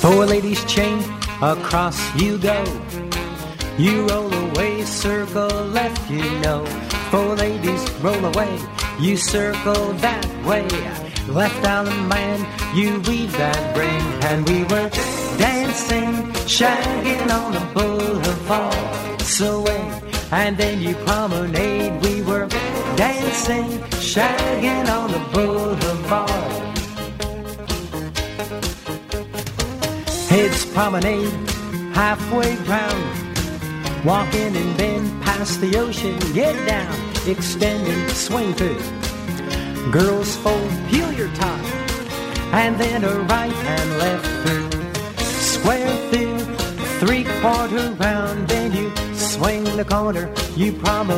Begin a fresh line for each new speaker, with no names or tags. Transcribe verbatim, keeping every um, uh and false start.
Four ladies chain, across you go. You roll away, circle left, you know. Four ladies roll away, you circle that way. Left island man, you weave that ring. And we were dancing, shagging on the boulevard. So wait, and then you promenade. We were dancing, shagging on the boulevard. It's promenade, halfway round. Walking and bend past the ocean, get down, extending, swing through. Girls fold, peel your tie, and then a right and left through. Square through, three quarter round, then you swing the corner, you promenade.